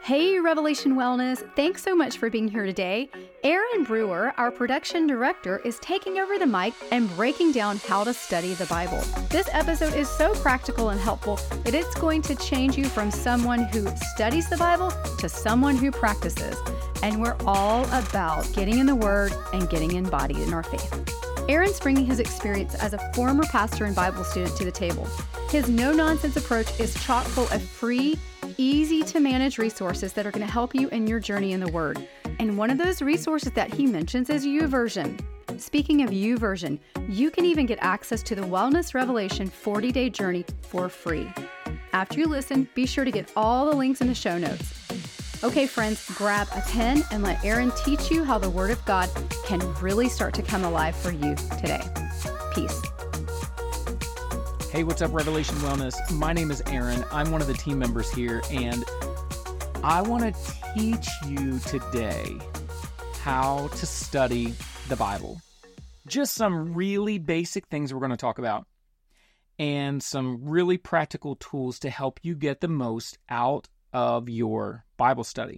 Hey, Revelation Wellness. Thanks so much for being here today. Aaron Brewer, our production director, is taking over the mic and breaking down how to study the Bible. This episode is so practical and helpful that it's going to change you from someone who studies the Bible to someone who practices. And we're all about getting in the Word and getting embodied in our faith. Aaron's bringing his experience as a former pastor and Bible student to the table. His no-nonsense approach is chock full of free, easy-to-manage resources that are going to help you in your journey in the Word. And one of those resources that he mentions is YouVersion. Speaking of YouVersion, you can even get access to the Wellness Revelation 40-day journey for free. After you listen, be sure to get all the links in the show notes. Okay, friends, grab a pen and let Aaron teach you how the Word of God can really start to come alive for you today. Peace. Hey, what's up, Revelation Wellness? My name is Aaron. I'm one of the team members here, and I want to teach you today how to study the Bible. Just some really basic things we're going to talk about, and some really practical tools to help you get the most out of your Bible study.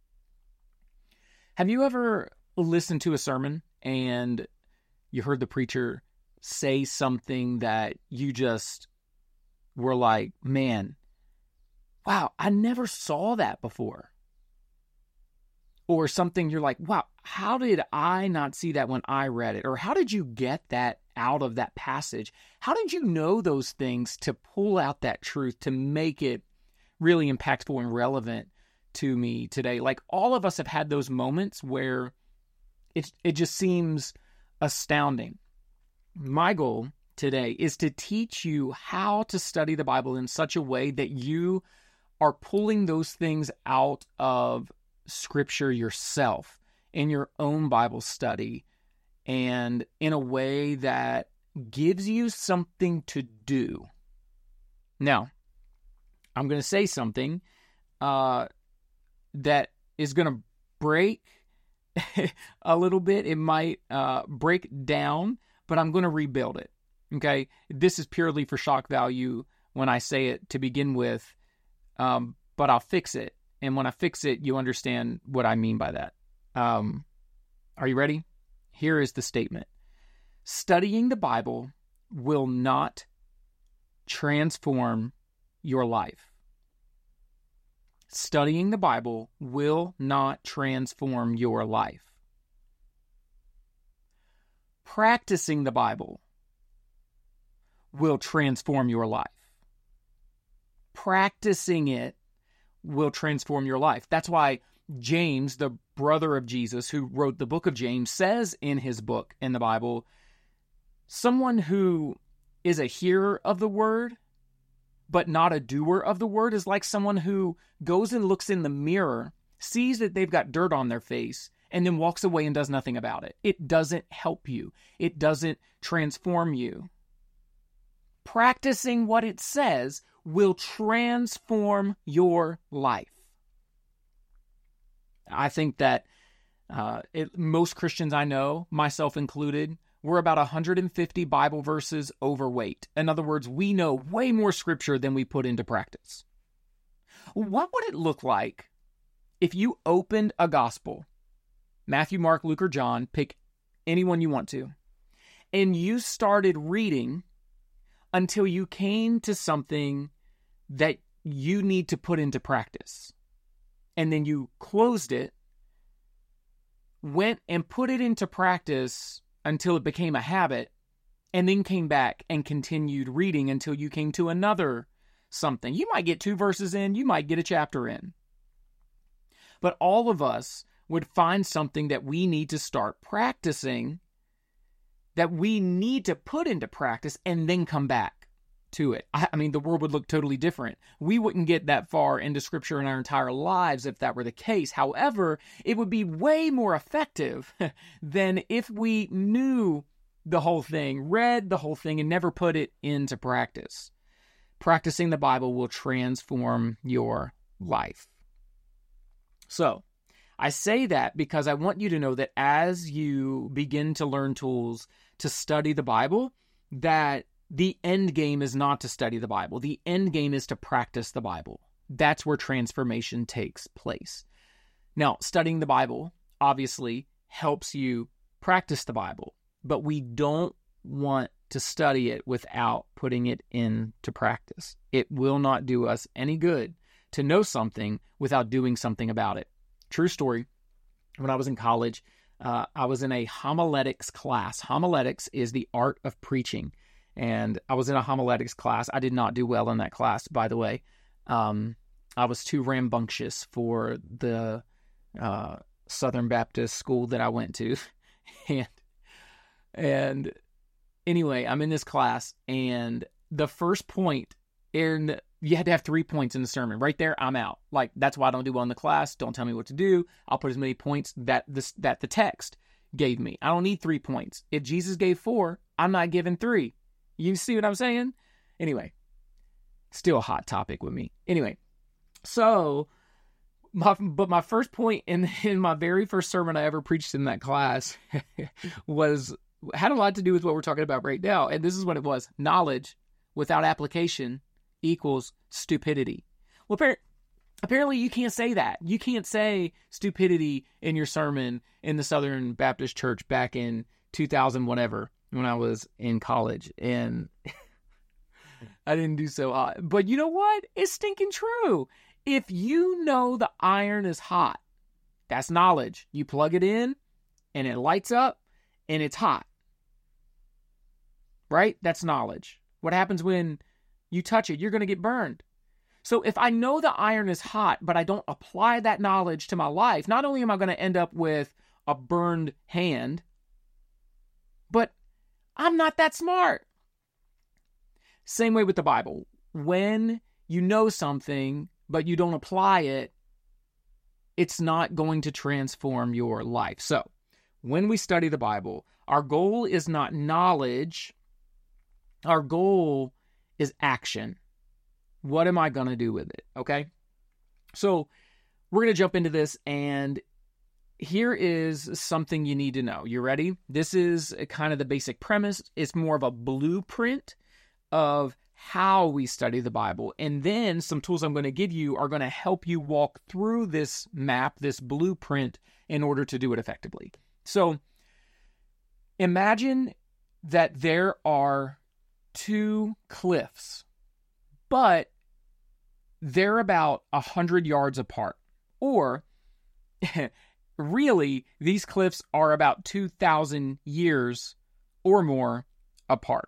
Have you ever listened to a sermon and you heard the preacher say something that you just were like, man, wow, I never saw that before? Or something you're like, wow, how did I not see that when I read it? Or how did you get that out of that passage? How did you know those things to pull out that truth to make it really impactful and relevant to me today? Like, all of us have had those moments where it just seems astounding. My goal today is to teach you how to study the Bible in such a way that you are pulling those things out of Scripture yourself in your own Bible study, and in a way that gives you something to do. Now, I'm going to say something that is going to break a little bit. It might break down, but I'm going to rebuild it, okay? This is purely for shock value when I say it to begin with, but I'll fix it. And when I fix it, you understand what I mean by that. Are you ready? Here is the statement. Studying the Bible will not transform your life. Studying the Bible will not transform your life. Practicing the Bible will transform your life. Practicing it will transform your life. That's why James, the brother of Jesus, who wrote the book of James, says in his book in the Bible, someone who is a hearer of the word but not a doer of the word is like someone who goes and looks in the mirror, sees that they've got dirt on their face, and then walks away and does nothing about it. It doesn't help you. It doesn't transform you. Practicing what it says will transform your life. I think that most Christians I know, myself included, we're about 150 Bible verses overweight. In other words, we know way more Scripture than we put into practice. What would it look like if you opened a gospel, Matthew, Mark, Luke, or John, pick anyone you want to, and you started reading until you came to something that you need to put into practice, and then you closed it, went and put it into practice until it became a habit, and then came back and continued reading until you came to another something. You might get 2 verses in, you might get a chapter in. But all of us would find something that we need to start practicing, that we need to put into practice, and then come back to it. I mean, the world would look totally different. We wouldn't get that far into Scripture in our entire lives if that were the case. However, it would be way more effective than if we knew the whole thing, read the whole thing, and never put it into practice. Practicing the Bible will transform your life. So, I say that because I want you to know that as you begin to learn tools to study the Bible, that the end game is not to study the Bible. The end game is to practice the Bible. That's where transformation takes place. Now, studying the Bible obviously helps you practice the Bible, but we don't want to study it without putting it into practice. It will not do us any good to know something without doing something about it. True story. When I was in college, I was in a homiletics class. Homiletics is the art of preaching. And I was in a homiletics class. I did not do well in that class, by the way. I was too rambunctious for the Southern Baptist school that I went to. and anyway, I'm in this class, and the first point, Aaron, you had to have 3 points in the sermon. Right there, I'm out. Like, that's why I don't do well in the class. Don't tell me what to do. I'll put as many points that the text gave me. I don't need 3 points. If Jesus gave 4, I'm not giving 3. You see what I'm saying? Anyway, still a hot topic with me. Anyway, so my first point in my very first sermon I ever preached in that class had a lot to do with what we're talking about right now. And this is what it was. Knowledge without application equals stupidity. Well, apparently you can't say that. You can't say stupidity in your sermon in the Southern Baptist Church back in 2000 whatever, when I was in college. And I didn't do so hot. But you know what? It's stinking true. If you know the iron is hot, that's knowledge. You plug it in and it lights up and it's hot. Right? That's knowledge. What happens when you touch it? You're going to get burned. So if I know the iron is hot, but I don't apply that knowledge to my life, not only am I going to end up with a burned hand, but I'm not that smart. Same way with the Bible. When you know something, but you don't apply it, it's not going to transform your life. So when we study the Bible, our goal is not knowledge. Our goal is action. What am I going to do with it? Okay. So we're going to jump into this, and here is something you need to know. You ready? This is kind of the basic premise. It's more of a blueprint of how we study the Bible. And then some tools I'm going to give you are going to help you walk through this map, this blueprint, in order to do it effectively. So imagine that there are 2 cliffs, but they're about 100 yards apart. Or really, these cliffs are about 2,000 years or more apart.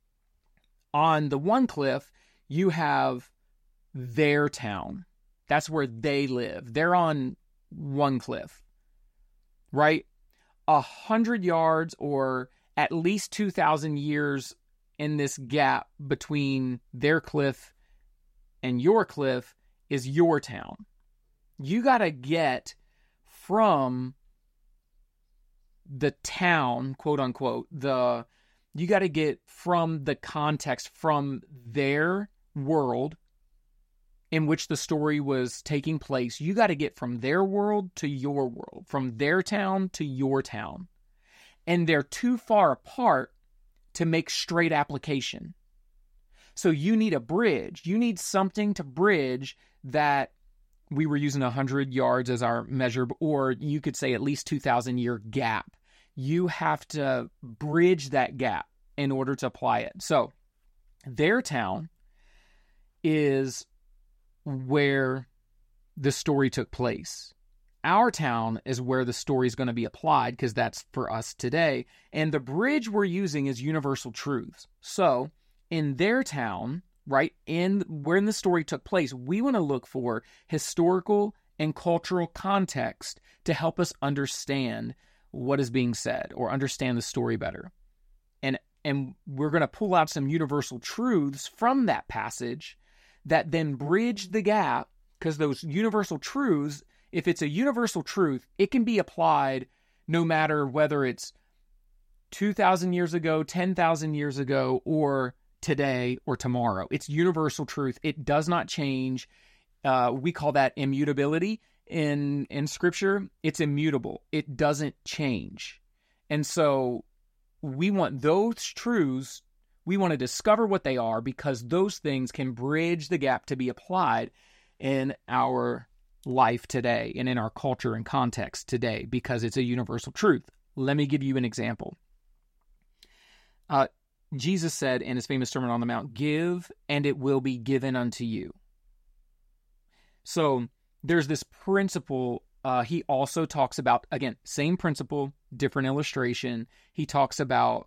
On the one cliff, you have their town. That's where they live. They're on one cliff, right? 100 yards or at least 2,000 years in this gap between their cliff and your cliff is your town. You got to get from the town, quote unquote, you got to get from the context, from their world in which the story was taking place. You got to get from their world to your world, from their town to your town. And they're too far apart to make straight application. So you need a bridge. You need something to bridge that. We were using 100 yards as our measure, or you could say at least 2,000 year gap. You have to bridge that gap in order to apply it. So their town is where the story took place. Our town is where the story is going to be applied, because that's for us today. And the bridge we're using is universal truths. So in their town, right, when the story took place, we want to look for historical and cultural context to help us understand what is being said or understand the story better. And we're going to pull out some universal truths from that passage that then bridge the gap, because those universal truths, if it's a universal truth, it can be applied no matter whether it's 2,000 years ago, 10,000 years ago, or today or tomorrow. It's universal truth. It does not change. We call that immutability in Scripture. It's immutable. It doesn't change. And so we want those truths, we want to discover what they are, because those things can bridge the gap to be applied. in our life today and in our culture and context today because it's a universal truth. Let me give you an example. Jesus said in his famous Sermon on the Mount, "Give, and it will be given unto you." So there's this principle. He also talks about, again, same principle, different illustration. He talks about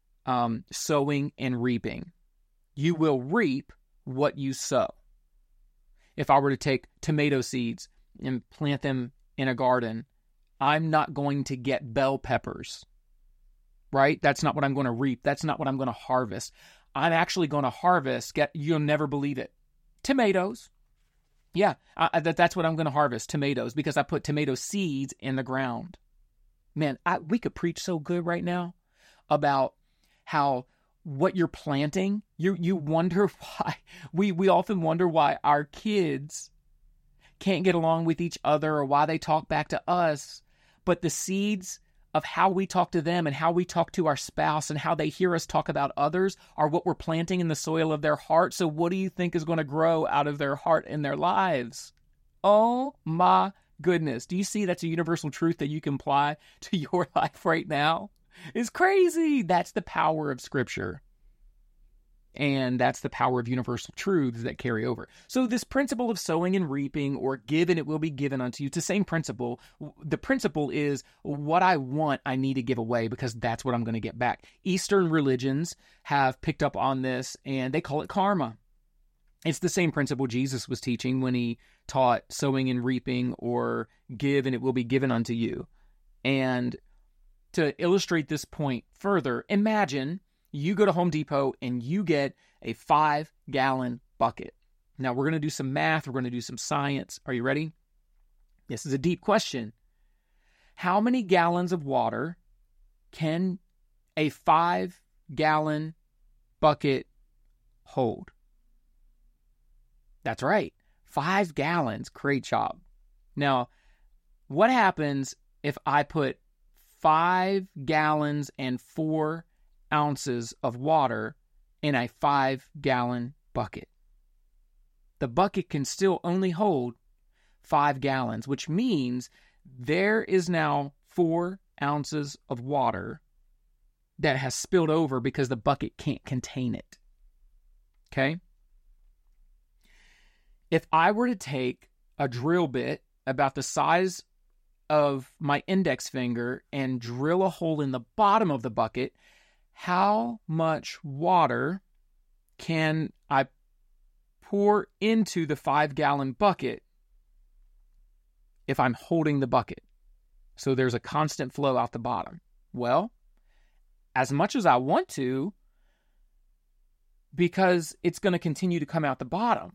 sowing and reaping. You will reap what you sow. If I were to take tomato seeds and plant them in a garden, I'm not going to get bell peppers, right? That's not what I'm going to reap. That's not what I'm going to harvest. I'm actually going to harvest, you'll never believe it, tomatoes. Yeah, that's what I'm going to harvest, tomatoes, because I put tomato seeds in the ground. Man, we could preach so good right now about how what you're planting, you wonder why. We often wonder why our kids can't get along with each other or why they talk back to us. But the seeds of how we talk to them and how we talk to our spouse and how they hear us talk about others are what we're planting in the soil of their heart. So what do you think is going to grow out of their heart and their lives? Oh my goodness. Do you see that's a universal truth that you can apply to your life right now? It's crazy. That's the power of Scripture. And that's the power of universal truths that carry over. So this principle of sowing and reaping, or give and it will be given unto you, it's the same principle. The principle is what I want, I need to give away because that's what I'm going to get back. Eastern religions have picked up on this and they call it karma. It's the same principle Jesus was teaching when he taught sowing and reaping, or give and it will be given unto you. And to illustrate this point further, imagine you go to Home Depot and you get a 5-gallon bucket. Now we're going to do some math. We're going to do some science. Are you ready? This is a deep question. How many gallons of water can a 5-gallon bucket hold? That's right. 5 gallons. Great job. Now, what happens if I put 5 gallons and 4 ounces of water in a 5-gallon bucket? The bucket can still only hold 5 gallons, which means there is now 4 ounces of water that has spilled over because the bucket can't contain it. Okay? If I were to take a drill bit about the size of my index finger and drill a hole in the bottom of the bucket, how much water can I pour into the 5-gallon bucket if I'm holding the bucket? So there's a constant flow out the bottom. Well, as much as I want to, because it's going to continue to come out the bottom,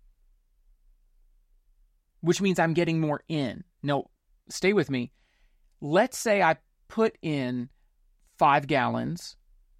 which means I'm getting more in. Now, stay with me. Let's say I put in 5 gallons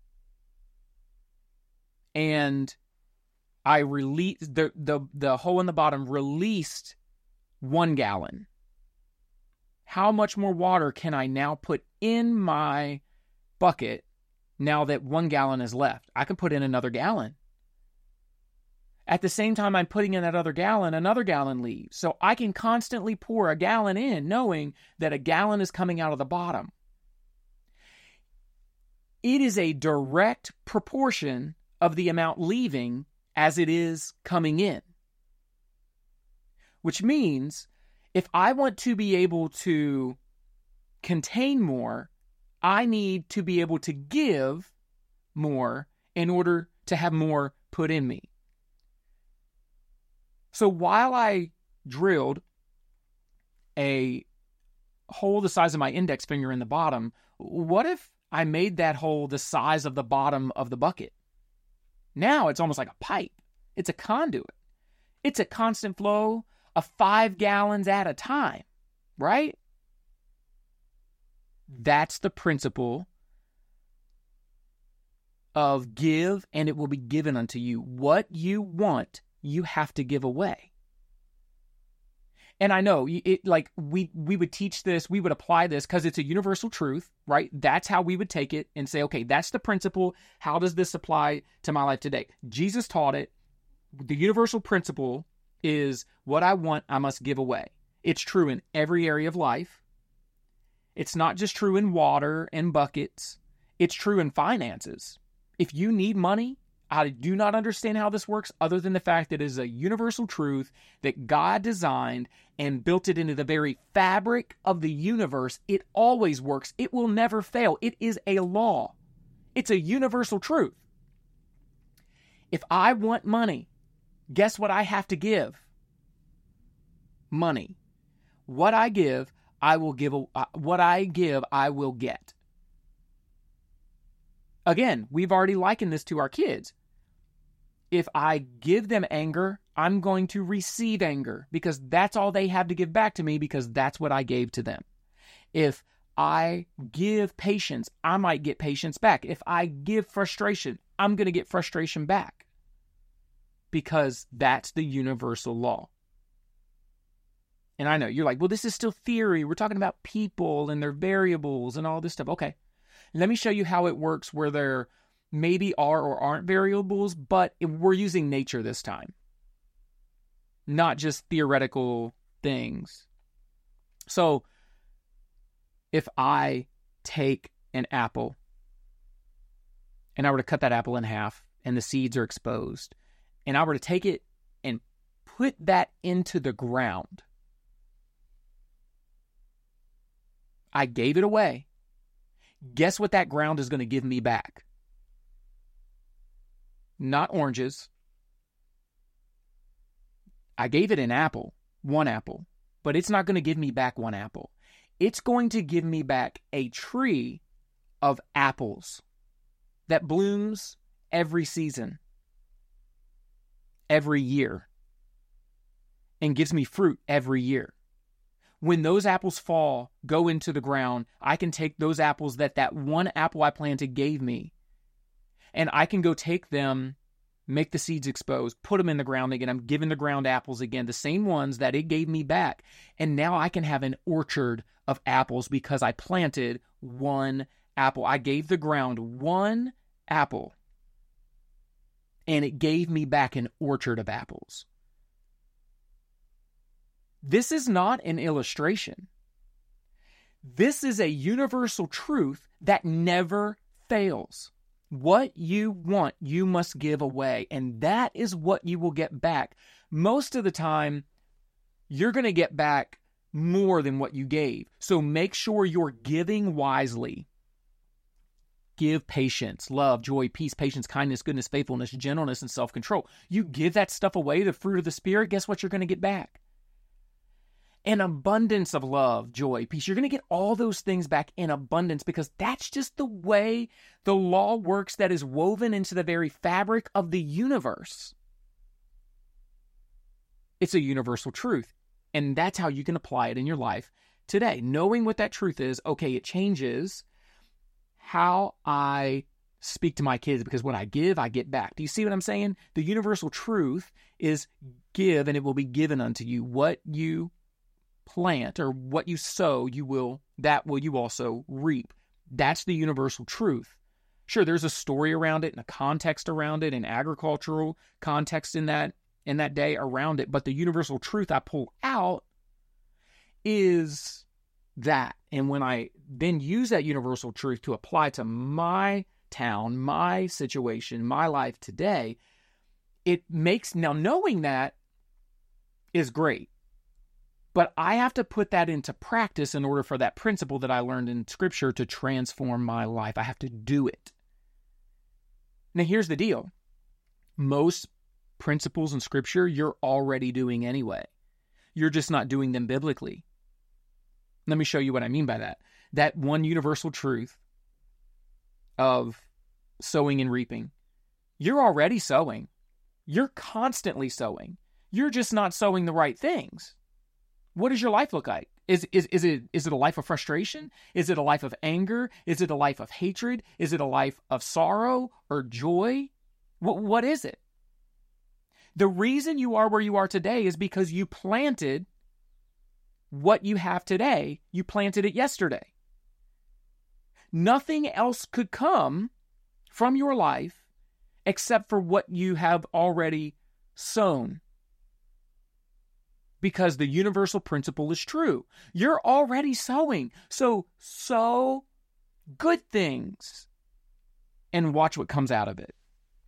and I released the hole in the bottom released 1 gallon. How much more water can I now put in my bucket now that 1 gallon is left? I can put in another gallon. At the same time I'm putting in that other gallon, another gallon leaves. So I can constantly pour a gallon in, knowing that a gallon is coming out of the bottom. It is a direct proportion of the amount leaving as it is coming in. Which means if I want to be able to contain more, I need to be able to give more in order to have more put in me. So while I drilled a hole the size of my index finger in the bottom, what if I made that hole the size of the bottom of the bucket? Now it's almost like a pipe. It's a conduit. It's a constant flow of 5 gallons at a time, right? That's the principle of give and it will be given unto you. What you want, you have to give away. And I know we would teach this, we would apply this because it's a universal truth, right? That's how we would take it and say, okay, that's the principle. How does this apply to my life today? Jesus taught it. The universal principle is what I want, I must give away. It's true in every area of life. It's not just true in water and buckets. It's true in finances. If you need money, I do not understand how this works other than the fact that it is a universal truth that God designed and built it into the very fabric of the universe. It always works. It will never fail. It is a law. It's a universal truth. If I want money, guess what I have to give? Money. What I give, I will give. What I give, I will get. Again, we've already likened this to our kids. If I give them anger, I'm going to receive anger because that's all they have to give back to me because that's what I gave to them. If I give patience, I might get patience back. If I give frustration, I'm going to get frustration back because that's the universal law. And I know you're like, well, this is still theory. We're talking about people and their variables and all this stuff. Okay. Let me show you how it works where there maybe are or aren't variables, but we're using nature this time, not just theoretical things. So if I take an apple and I were to cut that apple in half and the seeds are exposed, and I were to take it and put that into the ground, I gave it away. Guess what that ground is going to give me back? Not oranges. I gave it an apple, one apple, but it's not going to give me back one apple. It's going to give me back a tree of apples that blooms every season, every year, and gives me fruit every year. When those apples fall, go into the ground, I can take those apples that one apple I planted gave me, and I can go take them, make the seeds exposed, put them in the ground again. I'm giving the ground apples again, the same ones that it gave me back. And now I can have an orchard of apples because I planted one apple. I gave the ground one apple, and it gave me back an orchard of apples. This is not an illustration. This is a universal truth that never fails. What you want, you must give away, and that is what you will get back. Most of the time, you're going to get back more than what you gave. So make sure you're giving wisely. Give patience, love, joy, peace, patience, kindness, goodness, faithfulness, gentleness, and self-control. You give that stuff away, the fruit of the Spirit, guess what you're going to get back? An abundance of love, joy, peace. You're going to get all those things back in abundance because that's just the way the law works that is woven into the very fabric of the universe. It's a universal truth, and that's how you can apply it in your life today. Knowing what that truth is, okay, it changes how I speak to my kids because when I give, I get back. Do you see what I'm saying? The universal truth is give, and it will be given unto you. What you plant or what you sow, you also reap. That's the universal truth. Sure, there's a story around it and a context around it, an agricultural context in that day around it, but the universal truth I pull out is that. And when I then use that universal truth to apply to my town, my situation, my life today, it makes, now knowing that is great. But I have to put that into practice in order for that principle that I learned in Scripture to transform my life. I have to do it. Now, here's the deal. Most principles in Scripture you're already doing anyway. You're just not doing them biblically. Let me show you what I mean by that. That one universal truth of sowing and reaping. You're already sowing. You're constantly sowing. You're just not sowing the right things. What does your life look like? Is it a life of frustration? Is it a life of anger? Is it a life of hatred? Is it a life of sorrow or joy? What is it? The reason you are where you are today is because you planted what you have today. You planted it yesterday. Nothing else could come from your life except for what you have already sown. because the universal principle is true. You're already sowing. So sow good things and watch what comes out of it.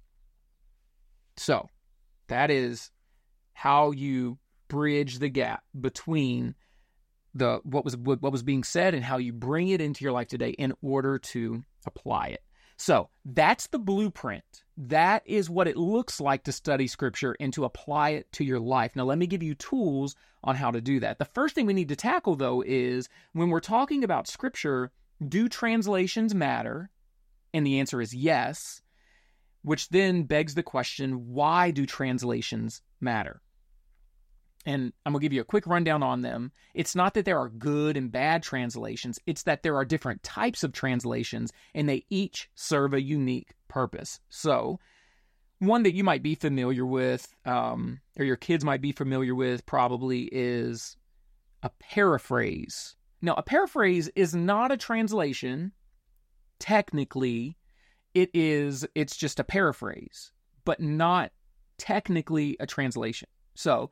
So that is how you bridge the gap between what was being said and how you bring it into your life today in order to apply it. So that's the blueprint. That is what it looks like to study Scripture and to apply it to your life. Now, let me give you tools on how to do that. The first thing we need to tackle, though, is when we're talking about Scripture, do translations matter? And the answer is yes, which then begs the question, why do translations matter? And I'm going to give you a quick rundown on them. It's not that there are good and bad translations. It's that there are different types of translations, and they each serve a unique purpose. So one that you might be familiar with, or your kids might be familiar with probably, is a paraphrase. Now, a paraphrase is not a translation. Technically, it's just a paraphrase, but not technically a translation. So,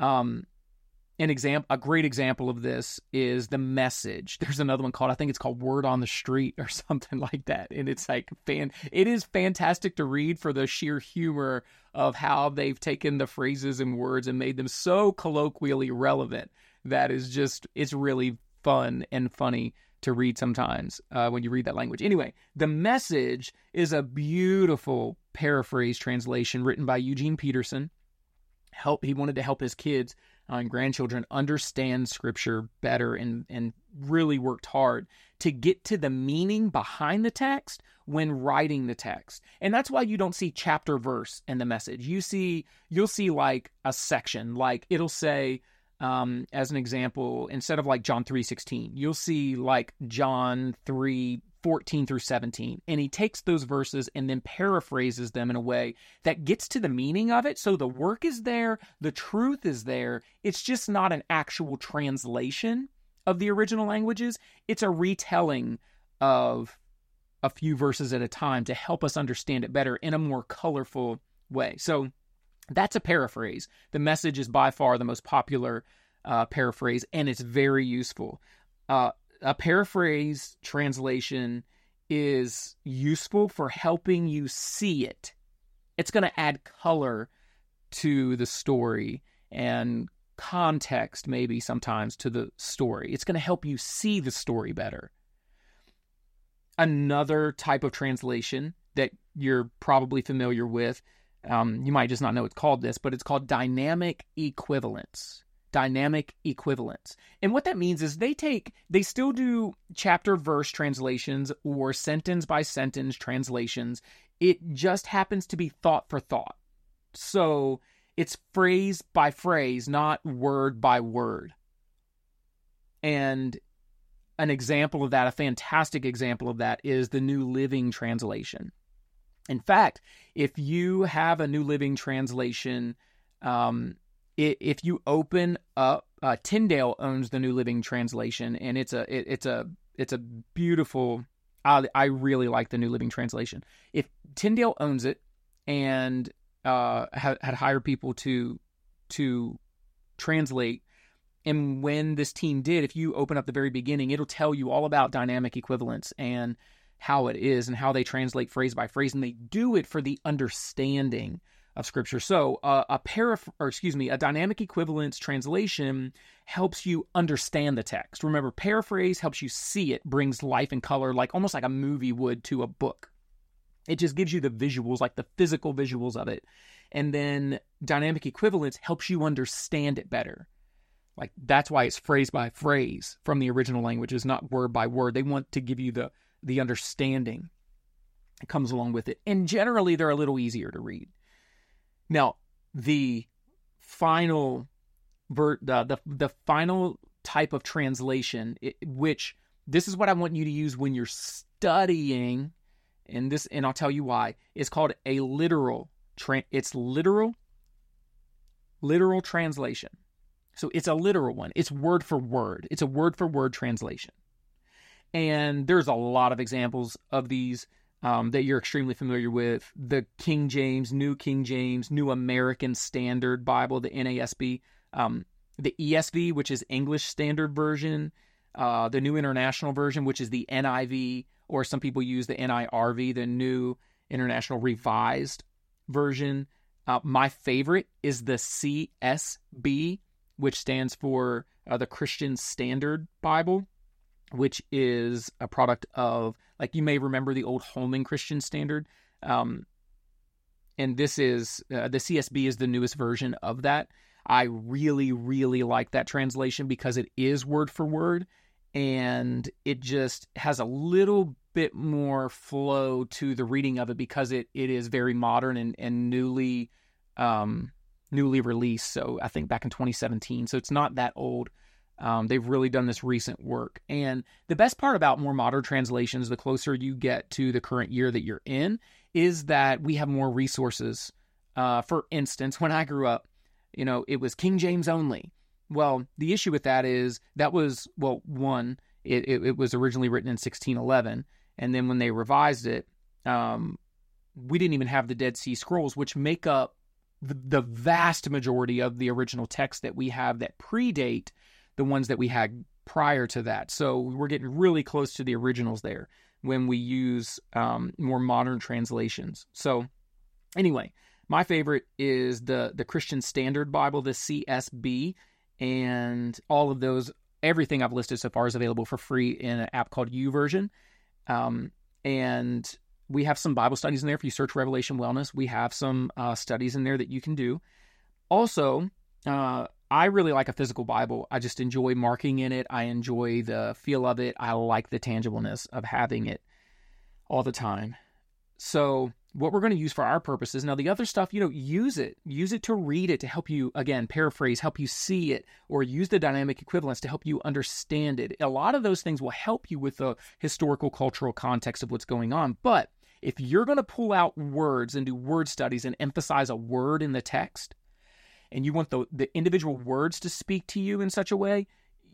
a great example of this is The Message. There's another one I think it's called Word on the Street or something like that. And it's like, it is fantastic to read for the sheer humor of how they've taken the phrases and words and made them so colloquially relevant that it's really fun and funny to read sometimes when you read that language. Anyway, The Message is a beautiful paraphrase translation written by Eugene Peterson. He wanted to help his kids and grandchildren understand Scripture better and really worked hard to get to the meaning behind the text when writing the text. And that's why you don't see chapter verse in The Message. You'll see like a section, like it'll say, as an example, instead of like John 3:16, you'll see like John 3:14 through 17. And he takes those verses and then paraphrases them in a way that gets to the meaning of it. So the work is there, the truth is there. It's just not an actual translation of the original languages. It's a retelling of a few verses at a time to help us understand it better in a more colorful way. So that's a paraphrase. The Message is by far the most popular paraphrase, and it's very useful. A paraphrase translation is useful for helping you see it. It's going to add color to the story and context, maybe sometimes, to the story. It's going to help you see the story better. Another type of translation that you're probably familiar with, you might just not know it's called this, but it's called dynamic equivalence. Dynamic equivalence. And what that means is they still do chapter verse translations or sentence by sentence translations. It just happens to be thought for thought. So it's phrase by phrase, not word by word. And an example of that, a fantastic example of that, is the New Living Translation. In fact, if you have a New Living Translation, if you open up, Tyndale owns the New Living Translation, and it's a beautiful. I really like the New Living Translation. If Tyndale owns it and had hired people to translate, and when this team did, if you open up the very beginning, it'll tell you all about dynamic equivalence and how it is and how they translate phrase by phrase, and they do it for the understanding of Scripture. So a dynamic equivalence translation helps you understand the text. Remember, paraphrase helps you see it, brings life and color, like almost like a movie would to a book. It just gives you the visuals, like the physical visuals of it. And then dynamic equivalence helps you understand it better. Like that's why it's phrase by phrase from the original languages, not word by word. They want to give you the understanding that comes along with it. And generally, they're a little easier to read. Now, the final the final type of translation, which this is what I want you to use when you're studying, and I'll tell you why. It's called a literal translation. So it's a literal one. It's word for word. It's a word for word translation. And there's a lot of examples of these that you're extremely familiar with. The King James, New American Standard Bible, the NASB. the ESV, which is English Standard Version, the New International Version, which is the NIV, or some people use the NIRV, the New International Revised Version. My favorite is the CSB, which stands for the Christian Standard Bible, which is a product of, like, you may remember the old Holman Christian Standard. And this is, the CSB is the newest version of that. I really, really like that translation because it is word for word, and it just has a little bit more flow to the reading of it because it is very modern and newly released. So I think back in 2017. So it's not that old. They've really done this recent work. And the best part about more modern translations, the closer you get to the current year that you're in, is that we have more resources. For instance, when I grew up, it was King James only. Well, the issue with that is that was, well, one, it was originally written in 1611. And then when they revised it, we didn't even have the Dead Sea Scrolls, which make up the vast majority of the original text that we have that predate the ones that we had prior to that. So we're getting really close to the originals there when we use more modern translations. So anyway, my favorite is the Christian Standard Bible, the CSB, and all of those, everything I've listed so far is available for free in an app called YouVersion. And we have some Bible studies in there. If you search Revelation Wellness, we have some studies in there that you can do. Also, I really like a physical Bible. I just enjoy marking in it. I enjoy the feel of it. I like the tangibleness of having it all the time. So what we're going to use for our purposes, now the other stuff, use it. Use it to read it, to help you, again, paraphrase, help you see it, or use the dynamic equivalence to help you understand it. A lot of those things will help you with the historical, cultural context of what's going on. But if you're going to pull out words and do word studies and emphasize a word in the text, and you want the individual words to speak to you in such a way,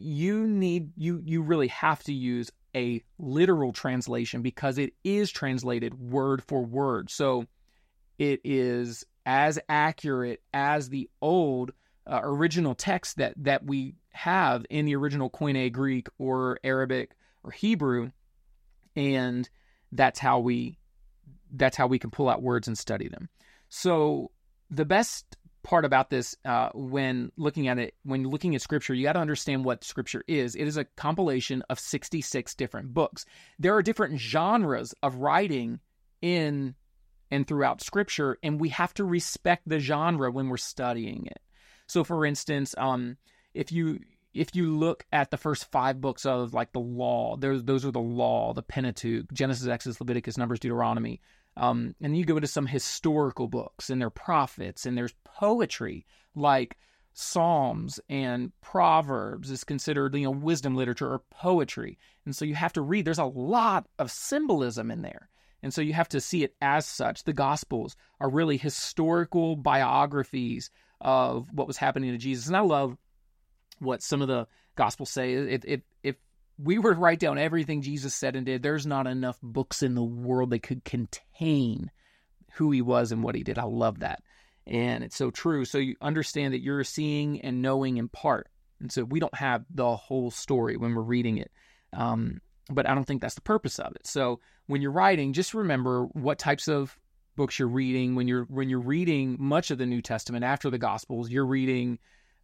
you really have to use a literal translation because it is translated word for word. So it is as accurate as the old original text that we have in the original Koine Greek or Arabic or Hebrew, and that's how we can pull out words and study them. So the best part about this, when looking at Scripture, you got to understand what Scripture is. It is a compilation of 66 different books. There are different genres of writing in and throughout Scripture, and we have to respect the genre when we're studying it. So, for instance, if you look at the first 5 books of, like, the law, those are the law, the Pentateuch, Genesis, Exodus, Leviticus, Numbers, Deuteronomy. And then you go into some historical books, and there are prophets, and there's poetry like Psalms and Proverbs is considered, wisdom literature or poetry. And so you have to read. There's a lot of symbolism in there. And so you have to see it as such. The Gospels are really historical biographies of what was happening to Jesus. And I love what some of the Gospels say. If we were to write down everything Jesus said and did, there's not enough books in the world that could contain who he was and what he did. I love that. And it's so true. So you understand that you're seeing and knowing in part. And so we don't have the whole story when we're reading it. But I don't think that's the purpose of it. So when you're writing, just remember what types of books you're reading. When you're reading much of the New Testament after the Gospels, you're reading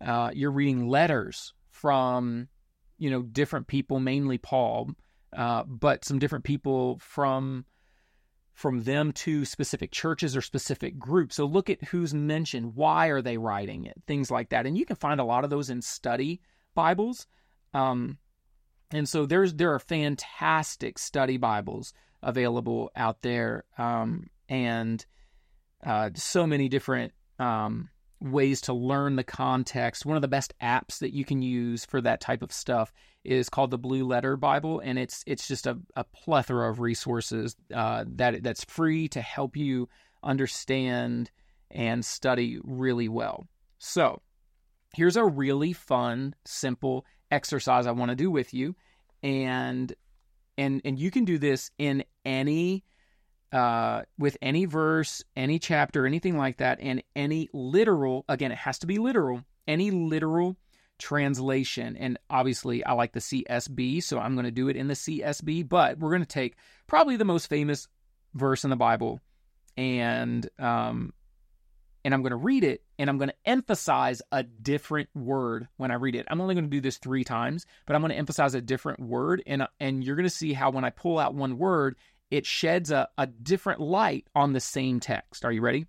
letters from different people, mainly Paul, but some different people from them to specific churches or specific groups. So look at who's mentioned, why are they writing it, things like that. And you can find a lot of those in study Bibles. And so there are fantastic study Bibles available out there, and so many different ways to learn the context. One of the best apps that you can use for that type of stuff is called the Blue Letter Bible, and it's just a plethora of resources that's free to help you understand and study really well. So here's a really fun, simple exercise I want to do with you, and you can do this in any with any verse, any chapter, anything like that, and any literal, again, it has to be literal, any literal translation. And obviously I like the CSB, so I'm going to do it in the CSB, but we're going to take probably the most famous verse in the Bible, and I'm going to read it, and I'm going to emphasize a different word when I read it. I'm only going to do this 3 times, but I'm going to emphasize a different word, and you're going to see how when I pull out one word, it sheds a different light on the same text. Are you ready?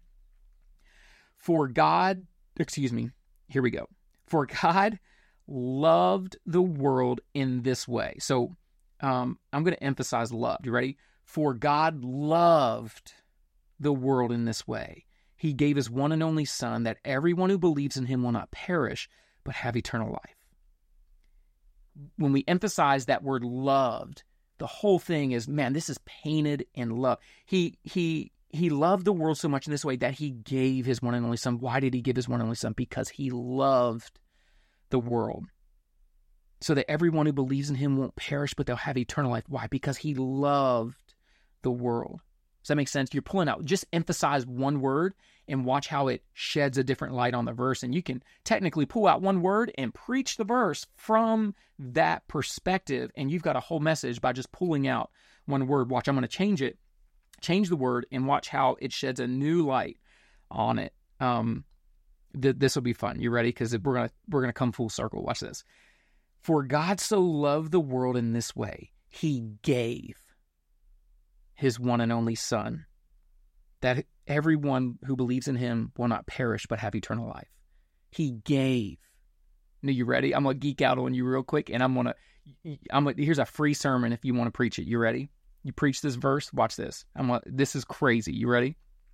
Here we go. For God loved the world in this way. So I'm going to emphasize loved. You ready? For God loved the world in this way. He gave his one and only Son, that everyone who believes in him will not perish, but have eternal life. When we emphasize that word loved, the whole thing is, man, this is painted in love. He loved the world so much in this way that he gave his one and only Son. Why did he give his one and only Son? Because he loved the world, so that everyone who believes in him won't perish, but they'll have eternal life. Why? Because he loved the world. Does that make sense? You're pulling out, just emphasize one word and watch how it sheds a different light on the verse. And you can technically pull out one word and preach the verse from that perspective. And you've got a whole message by just pulling out one word. Watch, I'm going to change the word, and watch how it sheds a new light on it. This will be fun. You ready? Because we're gonna come full circle. Watch this. For God so loved the world in this way, he gave his one and only Son, that everyone who believes in him will not perish but have eternal life. He gave. Now, you ready? I'm gonna geek out on you real quick, and here's a free sermon if you want to preach it. You ready? You preach this verse. Watch this. This is crazy. You ready?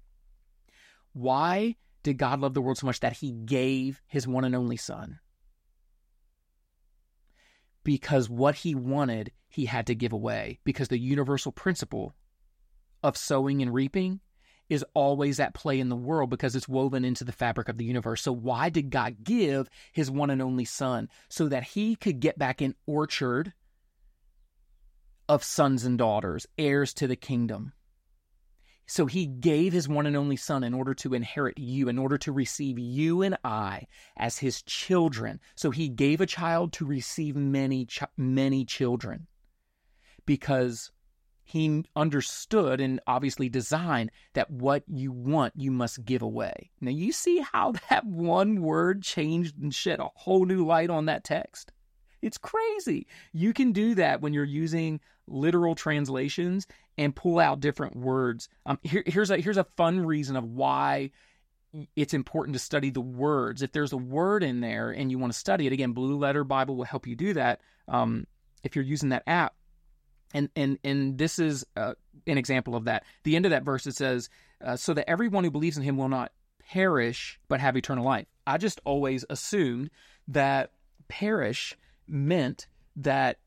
Why did God love the world so much that he gave his one and only Son? Because what he wanted, he had to give away. Because the universal principle of sowing and reaping is always at play in the world, because it's woven into the fabric of the universe. So why did God give his one and only Son? So that he could get back an orchard of sons and daughters, heirs to the kingdom. So he gave his one and only Son in order to inherit you, in order to receive you and I as his children. So he gave a child to receive many children, because he understood and obviously designed that what you want, you must give away. Now, you see how that one word changed and shed a whole new light on that text? It's crazy. You can do that when you're using literal translations and pull out different words. Here's a fun reason of why it's important to study the words. If there's a word in there and you want to study it, again, Blue Letter Bible will help you do that if you're using that app. And this is an example of that. The end of that verse, it says, so that everyone who believes in him will not perish but have eternal life. I just always assumed that perish meant that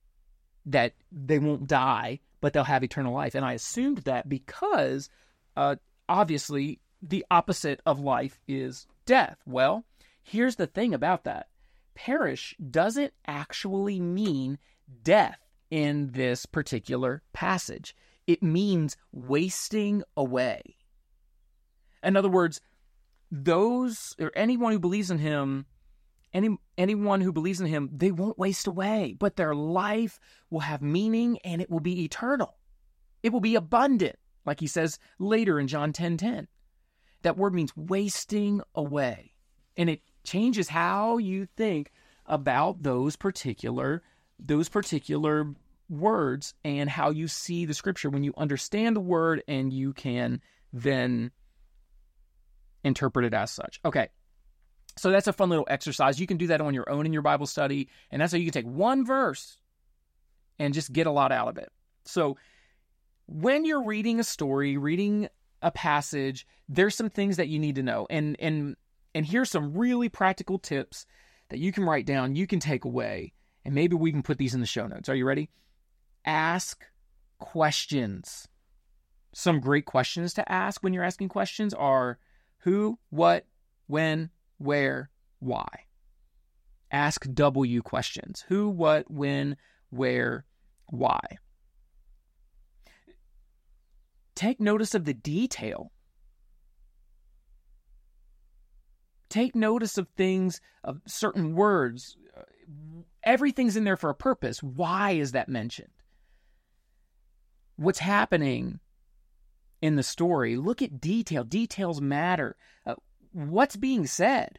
they won't die, but they'll have eternal life. And I assumed that because obviously the opposite of life is death. Well, here's the thing about that. Perish doesn't actually mean death in this particular passage. It means wasting away. In other words, anyone who believes in him, anyone who believes in him, they won't waste away, but their life will have meaning and it will be eternal. It will be abundant, like he says later in John 10:10. That word means wasting away. And it changes how you think about those particular words and how you see the scripture when you understand the word and you can then interpret it as such. Okay. So that's a fun little exercise. You can do that on your own in your Bible study, and that's how you can take one verse and just get a lot out of it. So when you're reading a story, reading a passage, there's some things that you need to know. And here's some really practical tips that you can write down, you can take away, and maybe we can put these in the show notes. Are you ready? Ask questions. Some great questions to ask when you're asking questions are who, what, when, where, why. Ask W questions. Who, what, when, where, why. Take notice of the detail. take notice of things, of certain words. Everything's in there for a purpose. Why is that mentioned? What's happening in the story? Look at detail. Details matter. What's being said?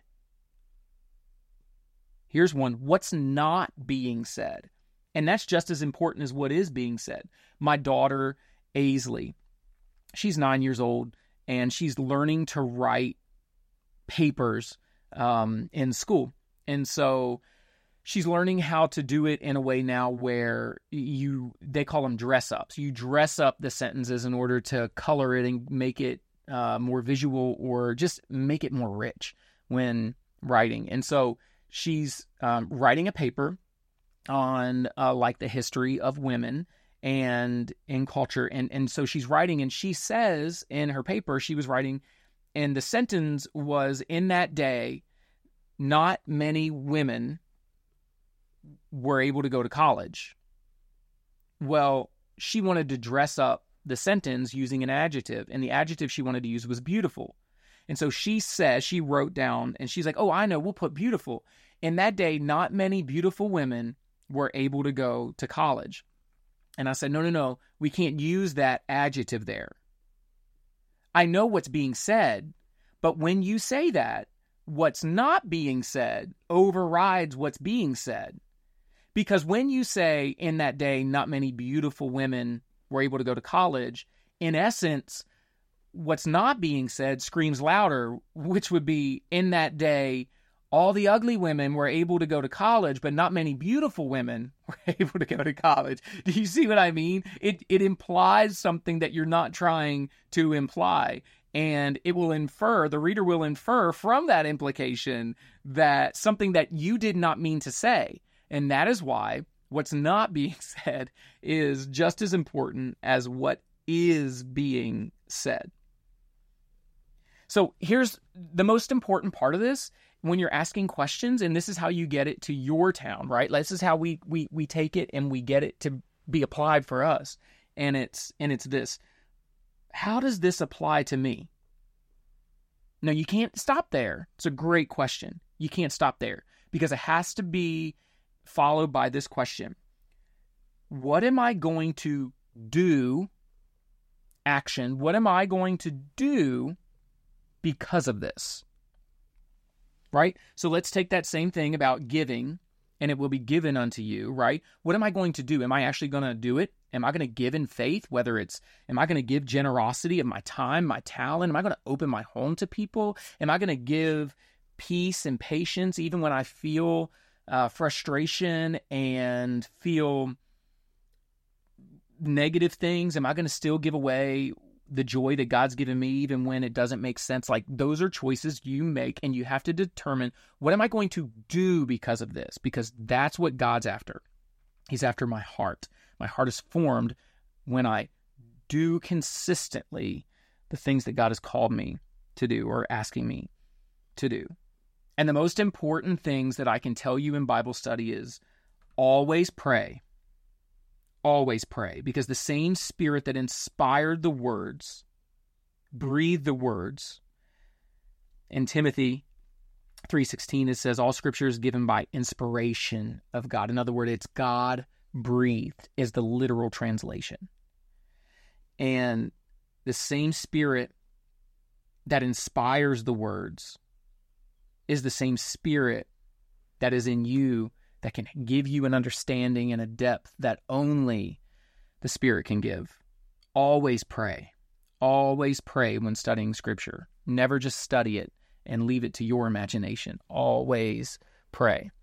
Here's one. What's not being said? And that's just as important as what is being said. My daughter, Aisley, she's 9 years old, and she's learning to write papers in school. And so she's learning how to do it in a way now where they call them dress ups. You dress up the sentences in order to color it and make it more visual, or just make it more rich when writing. And so she's writing a paper on like the history of women and in culture. And so she's writing, and she says in her paper, she was writing, and the sentence was, in that day, not many women were able to go to college. Well, she wanted to dress up the sentence using an adjective, and the adjective she wanted to use was beautiful. And so she wrote down, and she's like, oh, I know, we'll put beautiful. In that day, not many beautiful women were able to go to college. And I said, no, we can't use that adjective there. I know what's being said, but when you say that, what's not being said overrides what's being said. Because when you say, in that day, not many beautiful women were able to go to college, in essence, what's not being said screams louder, which would be, in that day, all the ugly women were able to go to college, but not many beautiful women were able to go to college. Do you see what I mean? It implies something that you're not trying to imply. And it will infer, the reader will infer from that implication that something that you did not mean to say. And that is why what's not being said is just as important as what is being said. So here's the most important part of this. When you're asking questions, and this is how you get it to your town, right? This is how we take it and we get it to be applied for us. And it's this. How does this apply to me? No, you can't stop there. It's a great question. You can't stop there, because it has to be followed by this question. What am I going to do? Action. What am I going to do because of this? Right? So let's take that same thing about giving, and it will be given unto you, right? What am I going to do? Am I actually going to do it? Am I going to give in faith? Am I going to give generosity of my time, my talent? Am I going to open my home to people? Am I going to give peace and patience even when I feel frustration and feel negative things? Am I going to still give away the joy that God's given me even when it doesn't make sense? Like, those are choices you make, and you have to determine, what am I going to do because of this? Because that's what God's after. He's after my heart. My heart is formed when I do consistently the things that God has called me to do or asking me to do. And the most important things that I can tell you in Bible study is always pray. Always pray, because the same Spirit that inspired the words, breathed the words. In Timothy 3:16, it says, all Scripture is given by inspiration of God. In other words, it's God-breathed is the literal translation. And the same Spirit that inspires the words is the same Spirit that is in you, that can give you an understanding and a depth that only the Spirit can give. Always pray. Always pray when studying Scripture. Never just study it and leave it to your imagination. Always pray.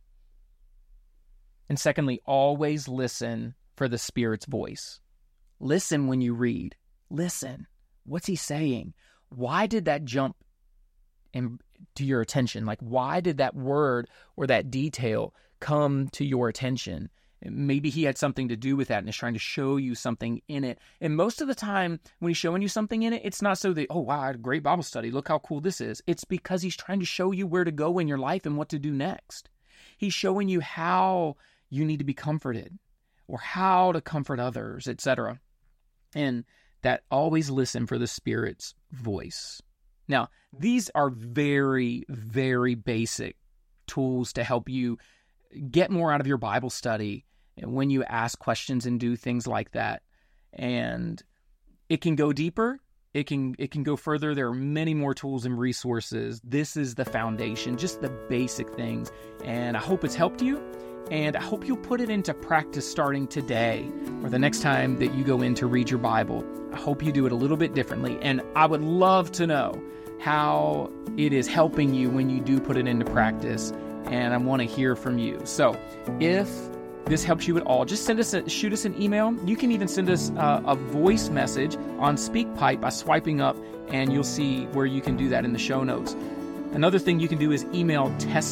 And secondly, always listen for the Spirit's voice. Listen when you read. Listen. What's He saying? Why did that jump to your attention? Like, why did that word or that detail come to your attention? Maybe He had something to do with that and is trying to show you something in it. And most of the time when He's showing you something in it, it's not so that, oh, wow, I had a great Bible study. Look how cool this is. It's because He's trying to show you where to go in your life and what to do next. He's showing you how you need to be comforted or how to comfort others, etc. And that always listen for the Spirit's voice. Now, these are very, very basic tools to help you get more out of your Bible study when you ask questions and do things like that. And it can go deeper. It can go further. There are many more tools and resources. This is the foundation, just the basic things. And I hope it's helped you. And I hope you'll put it into practice starting today or the next time that you go in to read your Bible. I hope you do it a little bit differently. And I would love to know how it is helping you when you do put it into practice. And I want to hear from you. So if this helps you at all, just shoot us an email. You can even send us a voice message on SpeakPipe by swiping up, and you'll see where you can do that in the show notes. Another thing you can do is email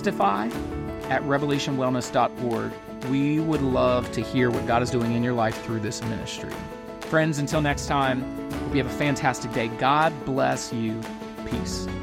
testify@revelationwellness.org. We would love to hear what God is doing in your life through this ministry. Friends, until next time, hope you have a fantastic day. God bless you. Peace.